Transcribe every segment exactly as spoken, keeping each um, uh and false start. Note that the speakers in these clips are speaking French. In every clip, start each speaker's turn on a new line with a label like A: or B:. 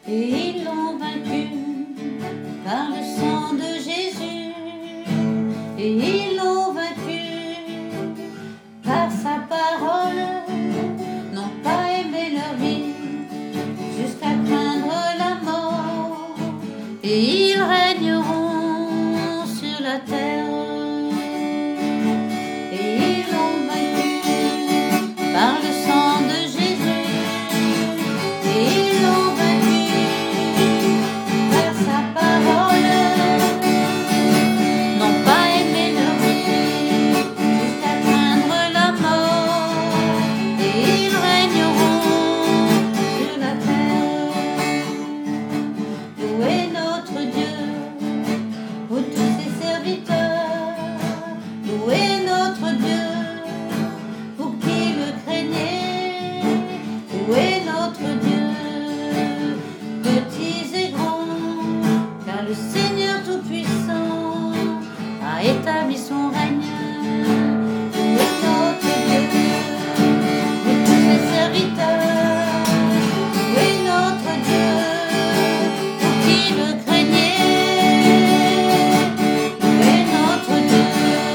A: et ils l'ont vaincu par le sang de Jésus, et ils l'ont vaincu par sa parole, n'ont pas aimé leur vie jusqu'à craindre la mort, et ils régneront sur la terre. Et ils l'ont vaincu par le sang de Jésus, et ils l'ont vaincu par sa parole, n'ont pas aimé leur vie jusqu'à craindre la mort, et ils régneront sur la terre. Louez notre Dieu, vous tous ses serviteurs, louez notre Dieu, vous qui le craignez, louez notre Dieu, petits et grands, car le Seigneur Tout-Puissant a établi son règne. Louez notre Dieu, vous tous ses serviteurs, louez notre Dieu, vous qui le craignez, louez notre Dieu,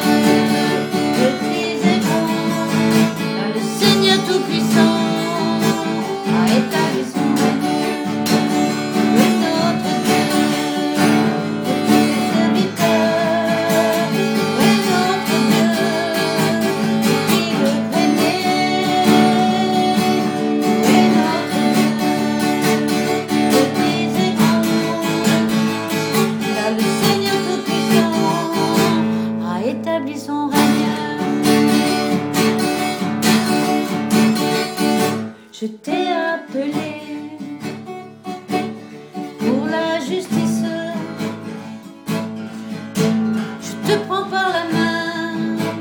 A: petits et grands, car le Seigneur Tout-Puissant a établi son règne. Louez notre Dieu, vous tous ses serviteurs, louez notre Dieu, vous qui le craignez, louez notre Dieu, petits et grands, car le Seigneur Tout-Puissant a établi son règne. Je t'ai appelé pour la justice, je te prends par la main,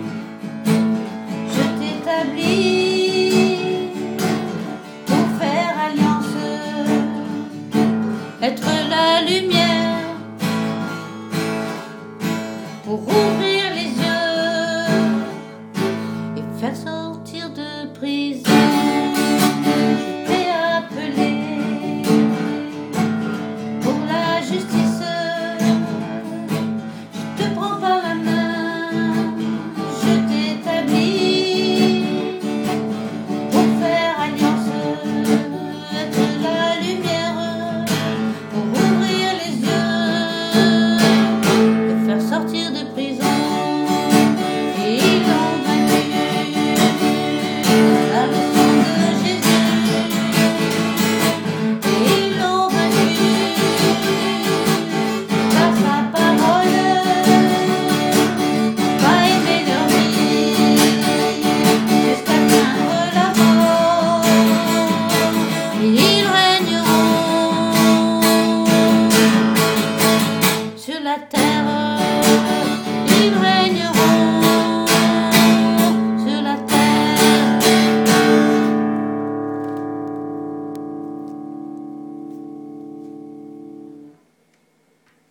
A: je t'établis pour faire alliance, être la lumière, pour